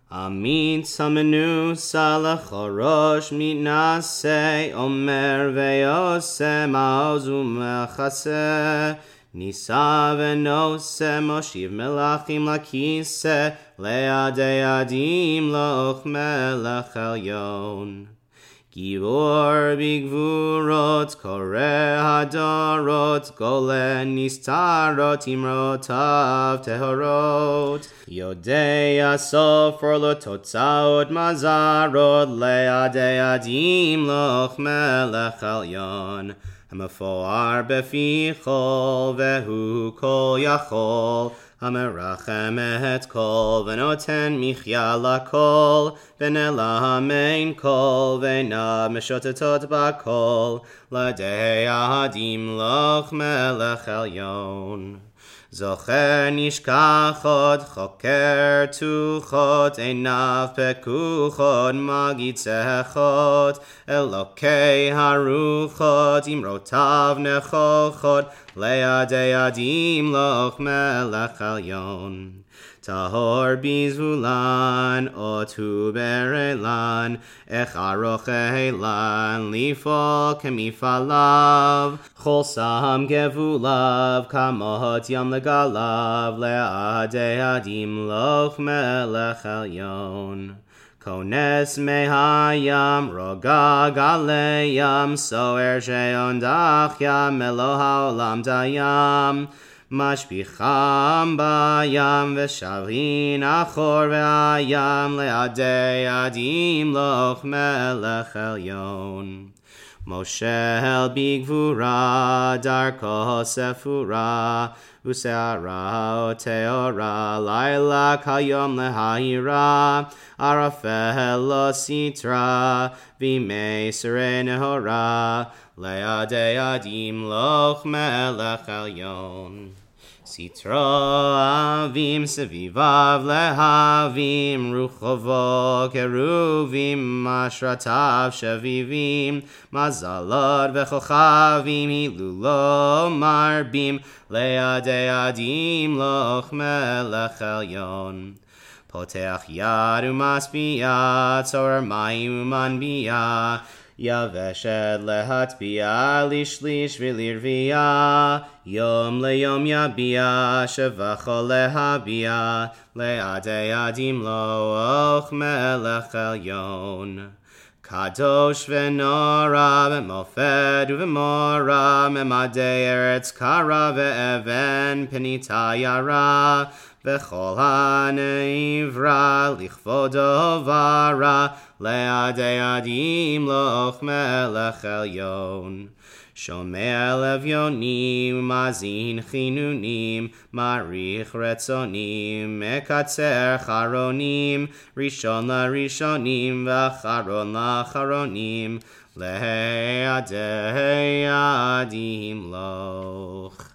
עמית סמנו סלח הראש מתנשא אומר ויעשה מעוז ומחסה נישא ונושא מושיב מלכים לכיסא לידי עדים לך מלך עליון גיבור בגבורות קורא הדורות גולה נסתרות אמרותיו טהורות יודע סופר לו תוצאות מזרות לידי עדים לך מלך עליון המפואר בפי כל והוא כל יכול המרחם את כל ונותן מחיה לכל ונלחם כל ועיניו משוטטות בכל לידי עדים לך מלך עליון זוכר נשכחות חוקר תוחות עיניו פקוחות מגיד צחות אלוקי הרוחות אמרותיו נכוחות לידי עדים לך מלך עליון טהור בזבולן אותו ברלן איך ארוך אילן לפעול כמפעליו כל שם גבוליו כמות ים לגליו לידי עדים לך מלך עליון כונס מי הים רוגע גלי ים סוער שעונדך ים אלוה העולם דים משפיחם בים ושבין החור והים לידי עדים לך מלך עליון מושל בגבורה דרכו ספורה ושערה טהורה לילה כיום להירה ערפל לא סתרה בימי שרי נהורה לידי עדים לך מלך עליון סתרו אבים סביביו להבים רוחבו קרובים משרתיו שביבים מזלות וכוכבים הילולו מרבים לידי עדים לך מלך עליון פותח יד ומשפיע צורר מים ומנביע יבשת להטביע לשליש ולרביע יום ליום יביע שבחו להביע לידי עדים לך מלך עליון קדוש ונורא במופת ובמורא ממדי ארץ קרה ואבן פניתה ירה וכל הנברא לכבודו ברא לידי עדים לך מלך עליון שומע לביונים מאזין חינונים מעריך רצונים מקצר חרונים ראשון לראשונים ואחרון לאחרונים לידי עדים לך